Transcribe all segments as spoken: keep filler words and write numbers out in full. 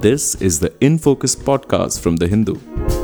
This is the In Focus podcast from The Hindu.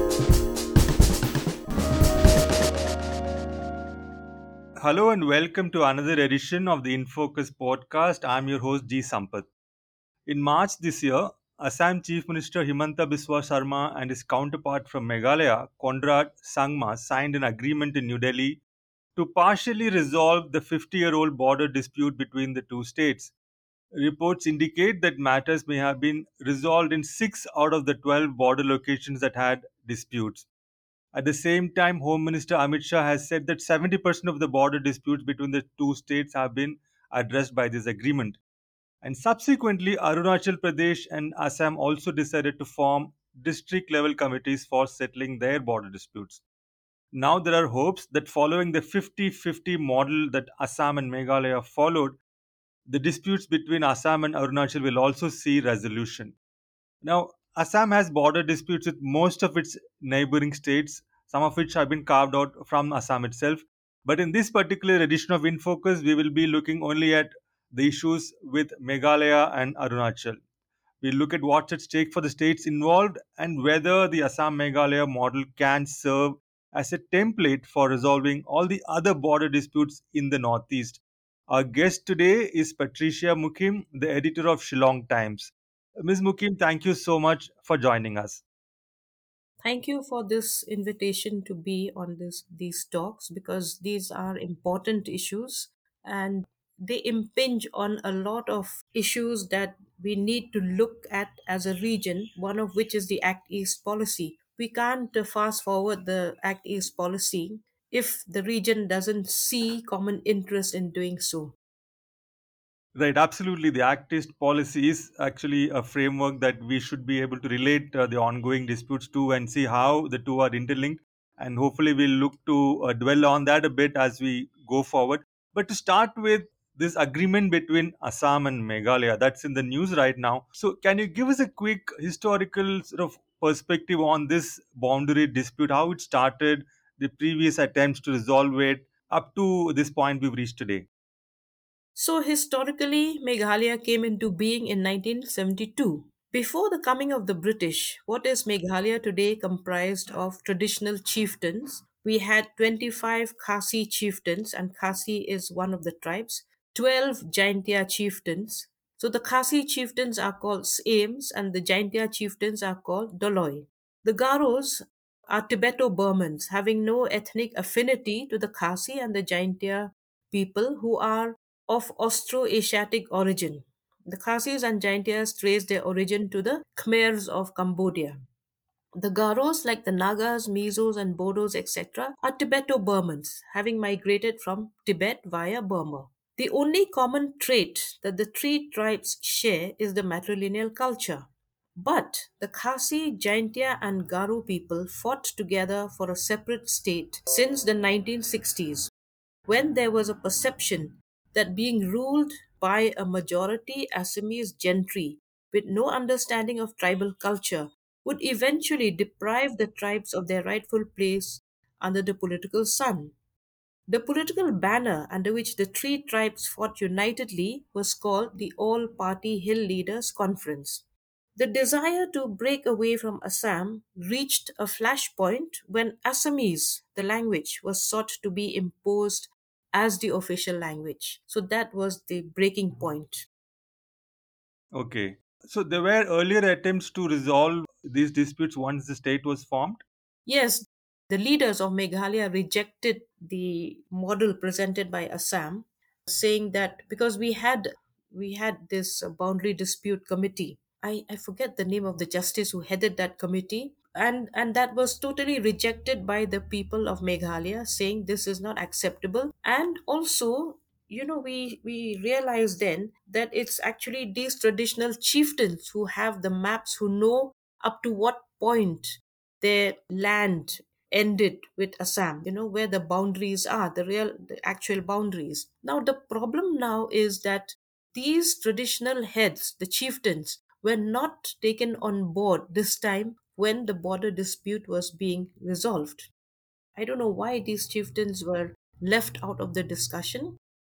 Hello and welcome to another edition of the InFocus podcast. I'm your host G. Sampath. In March this year, Assam Chief Minister Himanta Biswa Sarma and his counterpart from Meghalaya, Conrad Sangma, signed an agreement in New Delhi to partially resolve the fifty-year-old border dispute between the two states. Reports indicate that matters may have been resolved in six out of the twelve border locations that had disputes. At the same time, Home Minister Amit Shah has said that seventy percent of the border disputes between the two states have been addressed by this agreement. And subsequently, Arunachal Pradesh and Assam also decided to form district level committees for settling their border disputes. Now, there are hopes that following the fifty-fifty model that Assam and Meghalaya followed, the disputes between Assam and Arunachal will also see resolution. Now, Assam has border disputes with most of its neighboring states, some of which have been carved out from Assam itself. But in this particular edition of InFocus, we will be looking only at the issues with Meghalaya and Arunachal. We'll look at what's at stake for the states involved and whether the Assam Meghalaya model can serve as a template for resolving all the other border disputes in the Northeast. Our guest today is Patricia Mukim, the editor of Shillong Times. Miz Mukim, thank you so much for joining us. Thank you for this invitation to be on this these talks because these are important issues and they impinge on a lot of issues that we need to look at as a region, one of which is the Act East policy. We can't uh, fast forward the Act East policy if the region doesn't see common interest in doing so. Right, absolutely. The Act East policy is actually a framework that we should be able to relate uh, the ongoing disputes to and see how the two are interlinked. And hopefully, we'll look to uh, dwell on that a bit as we go forward. But to start with, this agreement between Assam and Meghalaya that's in the news right now. So, can you give us a quick historical sort of perspective on this boundary dispute, how it started, the previous attempts to resolve it, up to this point we've reached today? So, historically, Meghalaya came into being in nineteen seventy-two. Before the coming of the British, what is Meghalaya today comprised of traditional chieftains? We had twenty-five Khasi chieftains, and Khasi is one of the tribes, twelve Jaintia chieftains. So the Khasi chieftains are called Sames, and the Jaintia chieftains are called Doloi. The Garos are Tibeto Burmans, having no ethnic affinity to the Khasi and the Jaintia people who are of Austro-Asiatic origin. The Khasis and Jaintias trace their origin to the Khmers of Cambodia. The Garos, like the Nagas, Mizos, and Bodos, et cetera, are Tibeto Burmans, having migrated from Tibet via Burma. The only common trait that the three tribes share is the matrilineal culture. But the Khasi, Jaintia, and Garo people fought together for a separate state since the nineteen sixties, when there was a perception that being ruled by a majority Assamese gentry with no understanding of tribal culture would eventually deprive the tribes of their rightful place under the political sun. The political banner under which the three tribes fought unitedly was called the All Party Hill Leaders Conference. The desire to break away from Assam reached a flashpoint when Assamese, the language, was sought to be imposed as the official language. So that was the breaking point. Okay. So there were earlier attempts to resolve these disputes once the state was formed. Yes, the leaders of Meghalaya rejected the model presented by Assam, saying that because we had we had this uh, boundary dispute committee. I, I forget the name of the justice who headed that committee, and and that was totally rejected by the people of Meghalaya, saying this is not acceptable. And also, you know, we we realized then that it's actually these traditional chieftains who have the maps, who know up to what point their land ended with Assam, you know, where the boundaries are, the real, the actual boundaries. Now, the problem now is that these traditional heads, the chieftains, were not taken on board this time when the border dispute was being resolved. I don't know why these chieftains were left out of the discussion.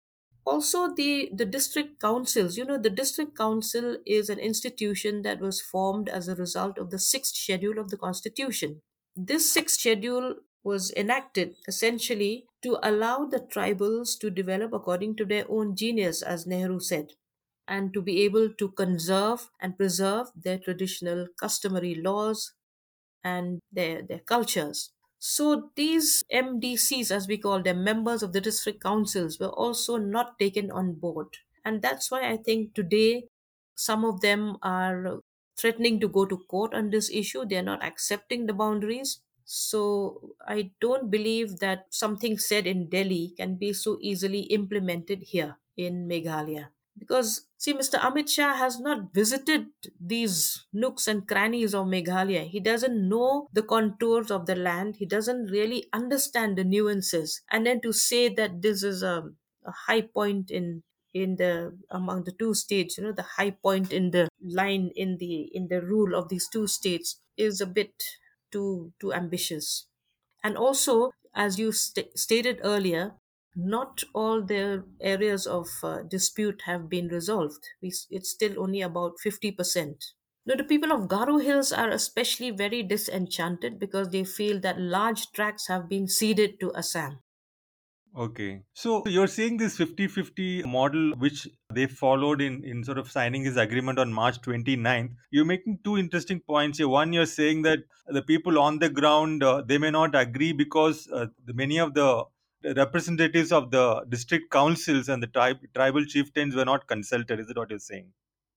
Also, the the district councils, you know, the district council is an institution that was formed as a result of the sixth schedule of the constitution. This sixth schedule was enacted essentially to allow the tribals to develop according to their own genius, as Nehru said, and to be able to conserve and preserve their traditional customary laws and their, their cultures. So these M D Cs, as we call them, members of the district councils, were also not taken on board. And that's why I think today some of them are threatening to go to court on this issue. They're not accepting the boundaries. So I don't believe that something said in Delhi can be so easily implemented here in Meghalaya. Because, see, Mister Amit Shah has not visited these nooks and crannies of Meghalaya. He doesn't know the contours of the land. He doesn't really understand the nuances. And then to say that this is a, a high point in in the among the two states, you know, the high point in the line in the in the rule of these two states is a bit too too ambitious. And also, as you st- stated earlier, not all the areas of uh, dispute have been resolved. We, s- it's still only about fifty percent. Now, the people of Garo Hills are especially very disenchanted because they feel that large tracts have been ceded to Assam. Okay. So you're saying this fifty-fifty model, which they followed in, in sort of signing this agreement on March 29th. You're making two interesting points here. One, you're saying that the people on the ground, uh, they may not agree because uh, the, many of the representatives of the district councils and the tribe, tribal chieftains were not consulted. Is it what you're saying?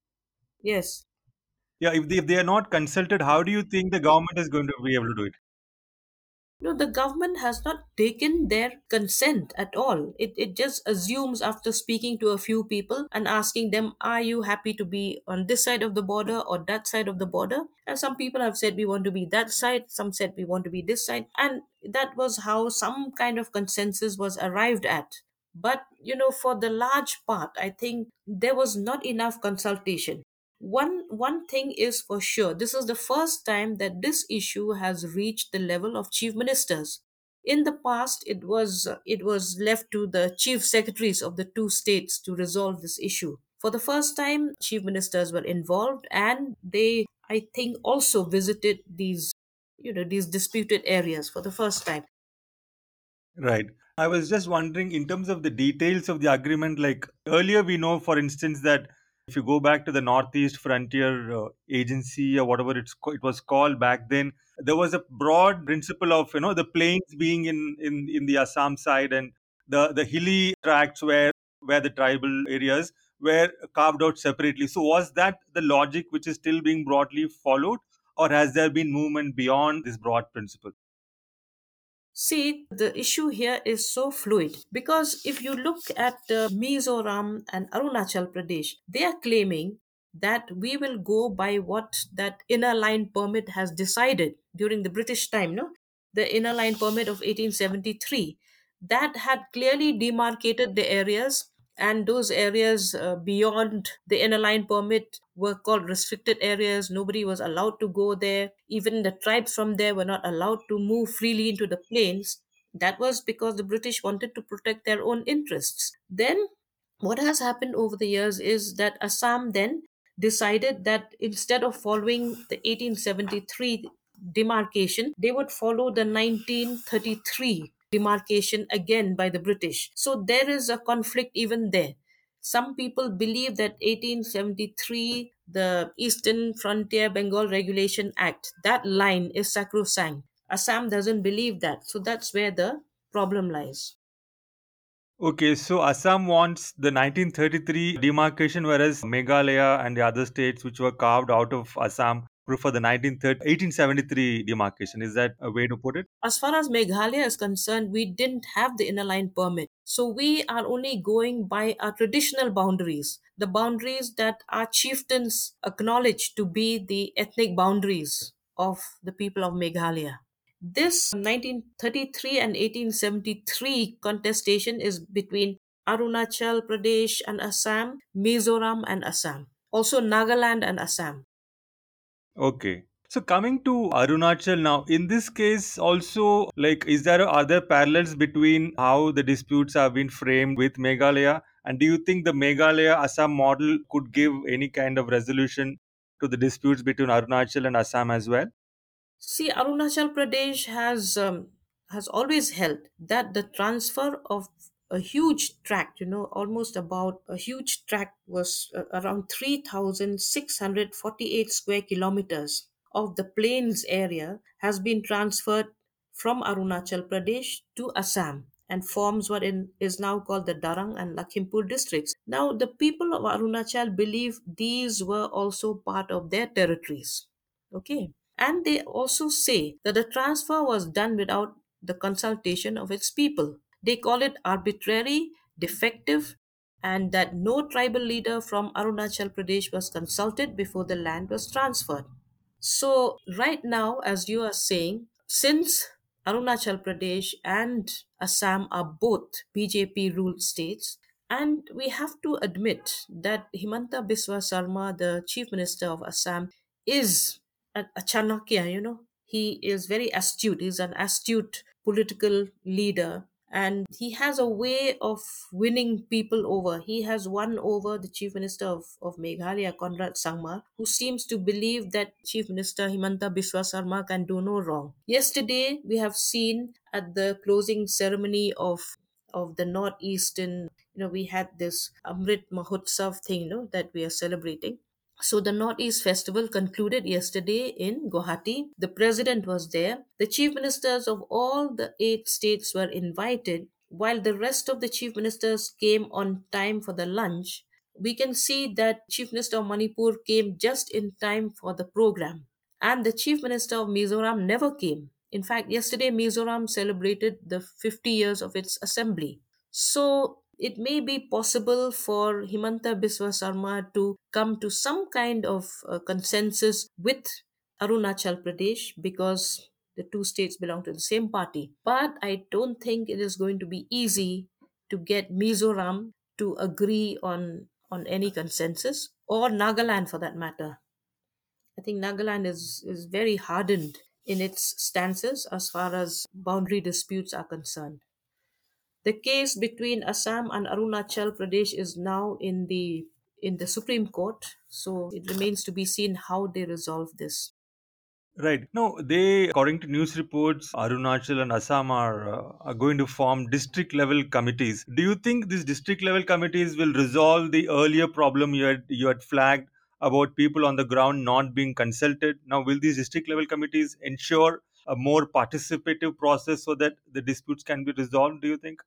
Yes. Yeah, if they, if they are not consulted, how do you think the government is going to be able to do it? No, the government has not taken their consent at all. It, it just assumes after speaking to a few people and asking them, are you happy to be on this side of the border or that side of the border? And some people have said, we want to be that side. Some said, we want to be this side. And that was how some kind of consensus was arrived at. But, you know, for the large part, I think there was not enough consultation. One one thing is for sure, this is the first time that this issue has reached the level of chief ministers. In the past, it was it was left to the chief secretaries of the two states to resolve this issue. For the first time, chief ministers were involved, and they, I think, also visited these, you know, these disputed areas for the first time. Right. I was just wondering in terms of the details of the agreement, like earlier we know, for instance, that if you go back to the Northeast Frontier uh, Agency or whatever it's co- it was called back then, there was a broad principle of, you know, the plains being in in in the Assam side, and the the hilly tracts where where the tribal areas were carved out separately. So was that the logic which is still being broadly followed, or has there been movement beyond this broad principle? See, the issue here is so fluid because if you look at uh, Mizoram and Arunachal Pradesh, they are claiming that we will go by what that inner line permit has decided during the British time, no? The inner line permit of eighteen seventy-three that had clearly demarcated the areas, and those areas uh, beyond the inner line permit were called restricted areas. Nobody was allowed to go there. Even the tribes from there were not allowed to move freely into the plains. That was because the British wanted to protect their own interests. Then what has happened over the years is that Assam then decided that instead of following the eighteen seventy-three demarcation, they would follow the nineteen thirty-three demarcation again by the British. So there is a conflict even there. Some people believe that eighteen seventy-three, the Eastern Frontier Bengal Regulation Act, that line is sacrosanct. Assam doesn't believe that. So that's where the problem lies. Okay, so Assam wants the nineteen thirty-three demarcation, whereas Meghalaya and the other states which were carved out of Assam prefer the nineteen thirty eighteen seventy-three demarcation. Is that a way to put it? As far as Meghalaya is concerned, we didn't have the inner line permit. So we are only going by our traditional boundaries, the boundaries that our chieftains acknowledge to be the ethnic boundaries of the people of Meghalaya. This nineteen thirty-three and eighteen seventy-three contestation is between Arunachal Pradesh and Assam, Mizoram and Assam, also Nagaland and Assam. Okay. So coming to Arunachal now, in this case also, like, is there are there parallels between how the disputes have been framed with Meghalaya And do you think the Meghalaya Assam model could give any kind of resolution to the disputes between Arunachal and Assam as well? See, Arunachal Pradesh has um, has always held that the transfer of a huge tract, you know, almost about a huge tract was uh, around three thousand six hundred forty-eight square kilometers of the plains area has been transferred from Arunachal Pradesh to Assam and forms what in, is now called the Darang and Lakhimpur districts. Now, the people of Arunachal believe these were also part of their territories. Okay. And they also say that the transfer was done without the consultation of its people. They call it arbitrary, defective, and that no tribal leader from Arunachal Pradesh was consulted before the land was transferred. So, right now, as you are saying, since Arunachal Pradesh and Assam are both B J P ruled states, and we have to admit that Himanta Biswa Sarma, the Chief Minister of Assam, is a, a Chanakya, you know. He is very astute. He's an astute political leader and he has a way of winning people over. He has won over the Chief Minister of, of Meghalaya, Conrad Sangma, who seems to believe that Chief Minister Himanta Biswa Sarma can do no wrong. Yesterday, we have seen at the closing ceremony of of the northeastern, you know, we had this Amrit Mahotsav thing, you know, that we are celebrating. So the Northeast Festival concluded yesterday in Guwahati. The president was there. The chief ministers of all the eight states were invited, while the rest of the chief ministers came on time for the lunch. We can see that Chief Minister of Manipur came just in time for the program, and the Chief Minister of Mizoram never came. In fact, yesterday Mizoram celebrated the fifty years of its assembly. So it may be possible for Himanta Biswa Sarma to come to some kind of uh, consensus with Arunachal Pradesh because the two states belong to the same party. But I don't think it is going to be easy to get Mizoram to agree on on any consensus, or Nagaland for that matter. I think Nagaland is, is very hardened in its stances as far as boundary disputes are concerned. The case between Assam and Arunachal Pradesh is now in the in the Supreme Court, so it remains to be seen how they resolve this. Right. No, they, according to news reports, Arunachal and Assam are, uh, are going to form district level committees. Do you think these district level committees will resolve the earlier problem you had you had flagged about people on the ground not being consulted? Now, will these district level committees ensure a more participative process so that the disputes can be resolved? Do you think?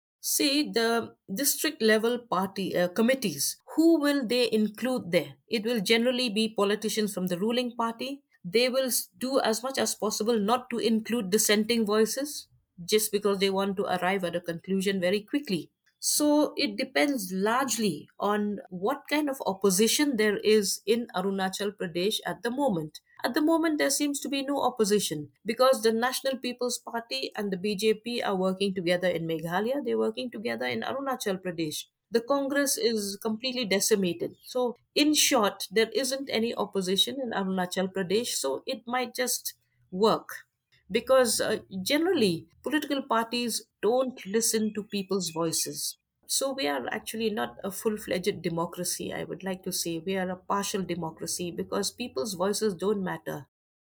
See, the district level party uh, committees, who will they include there? It will generally be politicians from the ruling party. They will s- do as much as possible not to include dissenting voices just because they want to arrive at a conclusion very quickly. So it depends largely on what kind of opposition there is in Arunachal Pradesh at the moment. At the moment, there seems to be no opposition because the National People's Party and the B J P are working together in Meghalaya, they're working together in Arunachal Pradesh. The Congress is completely decimated. So, in short, there isn't any opposition in Arunachal Pradesh, so it might just work because uh, generally political parties don't listen to people's voices. So we are actually not a full-fledged democracy. I would like to say we are a partial democracy because people's voices don't matter.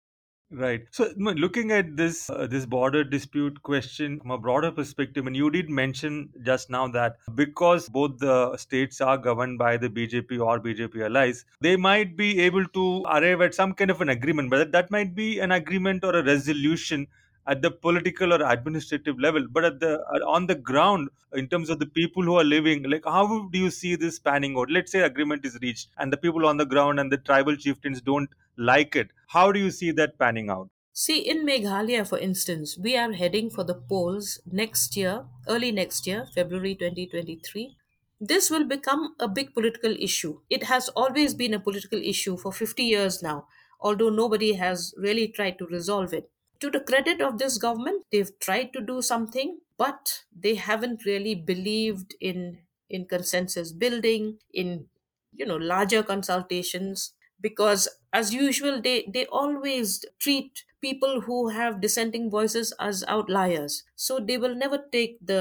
Right. So, m- looking at this uh, this border dispute question from a broader perspective, and you did mention just now that because both the states are governed by the B J P or B J P allies, they might be able to arrive at some kind of an agreement. But that might be an agreement or a resolution at the political or administrative level. But at the uh, on the ground, in terms of the people who are living, like how do you see this panning out? Let's say agreement is reached, and the people on the ground and the tribal chieftains don't like it. How do you see that panning out? See, in Meghalaya, for instance, we are heading for the polls next year, early next year, February twenty twenty-three. This will become a big political issue. It has always been a political issue for fifty years now, although nobody has really tried to resolve it. To the credit of this government, they've tried to do something, but they haven't really believed in in consensus building, in you know larger consultations, because as usual they they always treat people who have dissenting voices as outliers, so they will never take the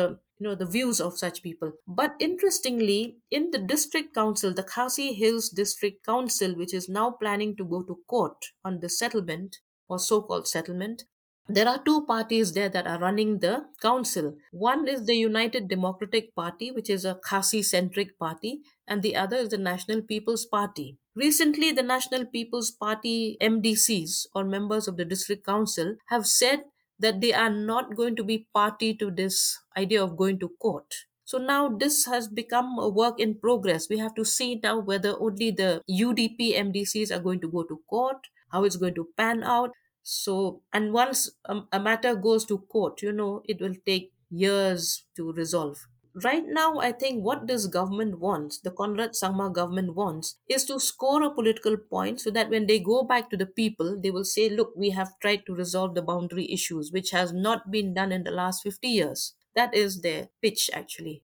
you know the views of such people. But interestingly, in the district council, the Khasi Hills District Council, which is now planning to go to court on the settlement or so-called settlement, there are two parties there that are running the council. One is the United Democratic Party, which is a Khasi centric party, and the other is the National People's Party. Recently, the National People's Party M D Cs, or members of the district council, have said that they are not going to be party to this idea of going to court. So now this has become a work in progress. We have to see now whether only the U D P M D Cs are going to go to court, how it's going to pan out. So, and once a, a matter goes to court, you know, it will take years to resolve. Right now, I think what this government wants, the Conrad Sangma government wants, is to score a political point so that when they go back to the people, they will say, look, we have tried to resolve the boundary issues, which has not been done in the last fifty years. That is their pitch, actually.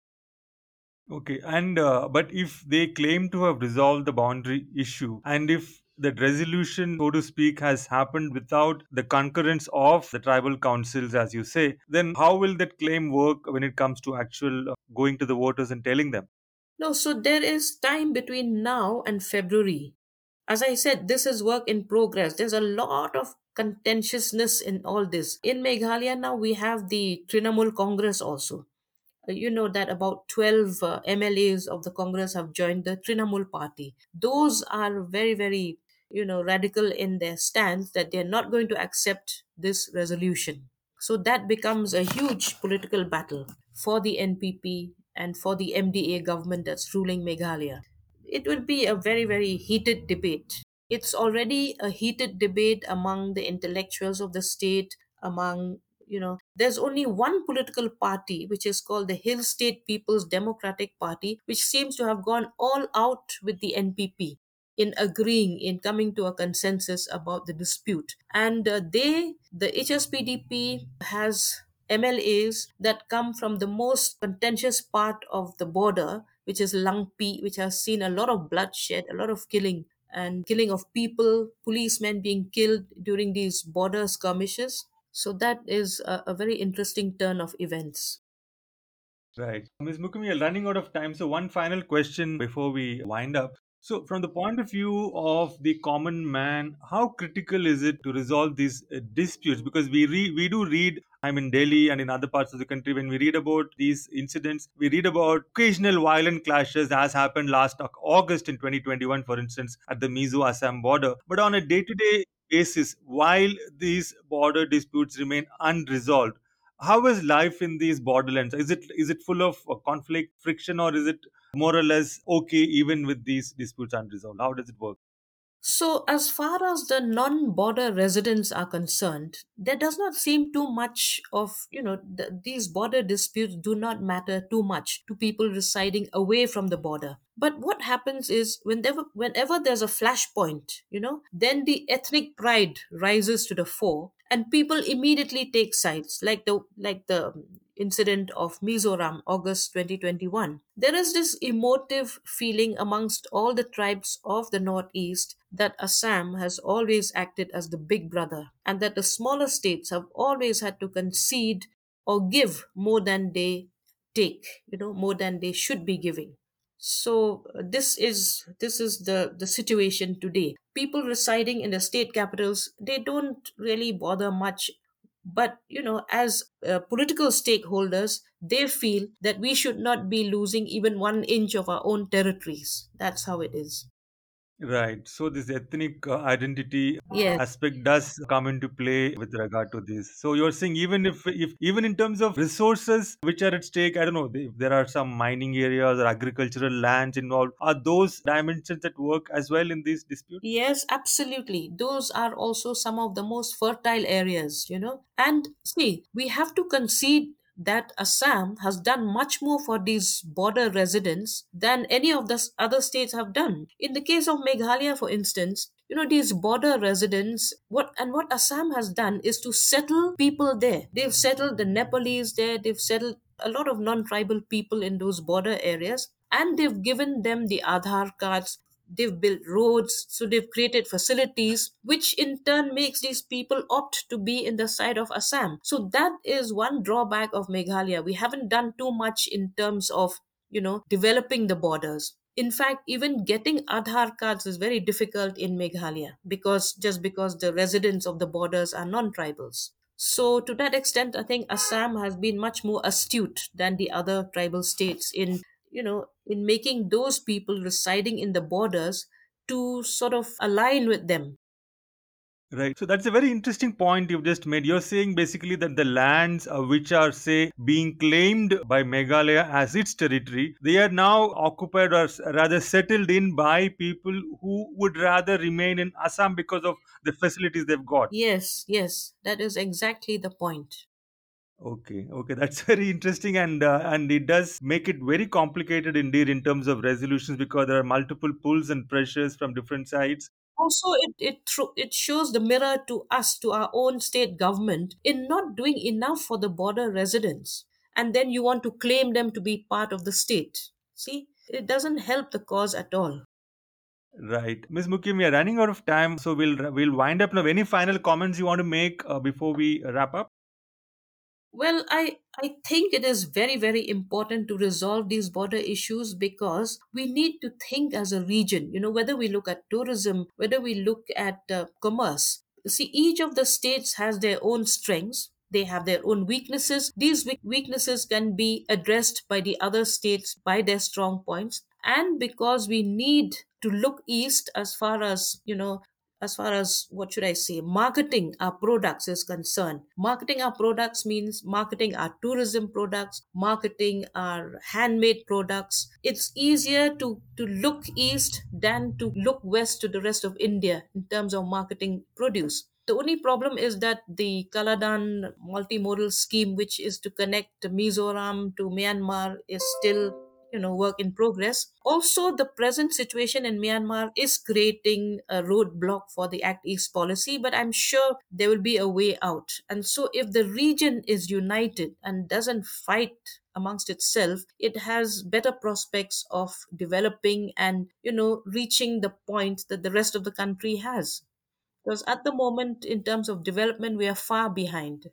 Okay, and uh, but if they claim to have resolved the boundary issue, and if that resolution, so to speak, has happened without the concurrence of the tribal councils, as you say, then how will that claim work when it comes to actual uh, going to the voters and telling them? No, so there is time between now and February. As I said, this is work in progress. There's a lot of contentiousness in all this. In Meghalaya now, we have the Trinamool Congress also. Uh, You know that about twelve uh, M L As of the Congress have joined the Trinamool party. Those are very, very, you know, radical in their stance that they're not going to accept this resolution. So that becomes a huge political battle for the N P P and for the M D A government that's ruling Meghalaya. It will be a very, very heated debate. It's already a heated debate among the intellectuals of the state, among, you know, there's only one political party, which is called the Hill State People's Democratic Party, which seems to have gone all out with the N P P in agreeing, in coming to a consensus about the dispute. And uh, they, the H S P D P, has M L As that come from the most contentious part of the border, which is Langpi, which has seen a lot of bloodshed, a lot of killing, and killing of people, policemen being killed during these border skirmishes. So that is a, a very interesting turn of events. Right. Miz Mukumi, we are running out of time. So, one final question before we wind up. So, from the point of view of the common man, how critical is it to resolve these uh, disputes? Because we re- we do read, I'm in Delhi and in other parts of the country, when we read about these incidents, we read about occasional violent clashes, as happened last Au- August in twenty twenty-one, for instance, at the Mizo Assam border. But on a day to day basis, while these border disputes remain unresolved, how is life in these borderlands? Is it is it full of uh, conflict, friction, or is it more or less okay even with these disputes unresolved? How does it work? So, as far as the non border residents are concerned, there does not seem too much of, you know, th- these border disputes do not matter too much to people residing away from the border. But what happens is whenever, whenever there's a flashpoint, you know, then the ethnic pride rises to the fore and people immediately take sides, like the like the incident of Mizoram, August twenty twenty-one. There is this emotive feeling amongst all the tribes of the Northeast that Assam has always acted as the big brother and that the smaller states have always had to concede or give more than they take, you know, more than they should be giving. So uh, this is this is the the situation today. People residing in the state capitals, they don't really bother much, but you know, as uh, political stakeholders, they feel that we should not be losing even one inch of our own territories. That's how it is. Right. So this ethnic uh, identity Yes. aspect does come into play with regard to this. So you're saying even if if even in terms of resources which are at stake, I don't know if there are some mining areas or agricultural lands involved, are those dimensions at work as well in these disputes? Yes, absolutely. Those are also some of the most fertile areas, you know. And see, we have to concede that Assam has done much more for these border residents than any of the s- other states have done. In the case of Meghalaya, for instance, you know, these border residents, what and what Assam has done is to settle people there. They've settled the Nepalese there, they've settled a lot of non tribal people in those border areas, and they've given them the Aadhaar cards. they've built roads, so they've created facilities, which in turn makes these people opt to be in the side of Assam. So that is one drawback of Meghalaya. We haven't done too much in terms of, you know, developing the borders. In fact, even getting Aadhaar cards is very difficult in Meghalaya, because just because the residents of the borders are non-tribals. So to that extent, I think Assam has been much more astute than the other tribal states in, you know, in making those people residing in the borders to sort of align with them. Right. So that's a very interesting point you've just made. You're saying basically that the lands uh, which are, say, being claimed by Meghalaya as its territory, they are now occupied or s- rather settled in by people who would rather remain in Assam because of the facilities they've got. Yes, yes, that is exactly the point. Okay, okay, that's very interesting, and uh, and it does make it very complicated indeed in terms of resolutions, because there are multiple pulls and pressures from different sides. Also, it it thro- it shows the mirror to us, to our own state government, in not doing enough for the border residents, and then you want to claim them to be part of the state. See, it doesn't help the cause at all. Right, Miss Mukim, we are running out of time, so we'll we'll wind up now. Any final comments you want to make uh, before we wrap up? Well, I, I think it is very, very important to resolve these border issues, because we need to think as a region, you know, whether we look at tourism, whether we look at uh, commerce. See, each of the states has their own strengths. They have their own weaknesses. These weak- weaknesses can be addressed by the other states by their strong points. And because we need to look east as far as, you know, as far as, what should I say, marketing our products is concerned. Marketing our products means marketing our tourism products, marketing our handmade products. It's easier to to look east than to look west to the rest of India in terms of marketing produce. The only problem is that the Kaladan multimodal scheme, which is to connect Mizoram to Myanmar, is still, you know, work in progress. Also, the present situation in Myanmar is creating a roadblock for the Act East policy, but I'm sure there will be a way out. And so if the region is united and doesn't fight amongst itself, it has better prospects of developing and, you know, reaching the point that the rest of the country has, because at the moment, in terms of development, we are far behind.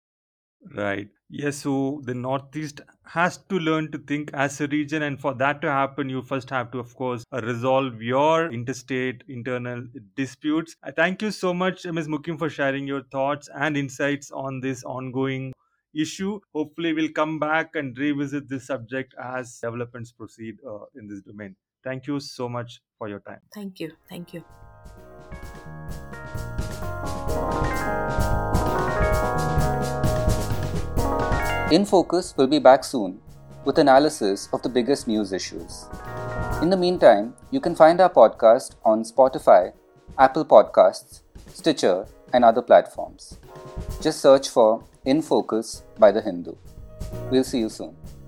Right. Yes, so the Northeast has to learn to think as a region, and for that to happen, you first have to, of course, uh, resolve your interstate internal disputes. I thank you so much, Miz Mukim, for sharing your thoughts and insights on this ongoing issue. Hopefully, we'll come back and revisit this subject as developments proceed uh, in this domain. Thank you so much for your time. Thank you. Thank you. In Focus will be back soon with analysis of the biggest news issues. In the meantime, you can find our podcast on Spotify, Apple Podcasts, Stitcher, and other platforms. Just search for In Focus by The Hindu. We'll see you soon.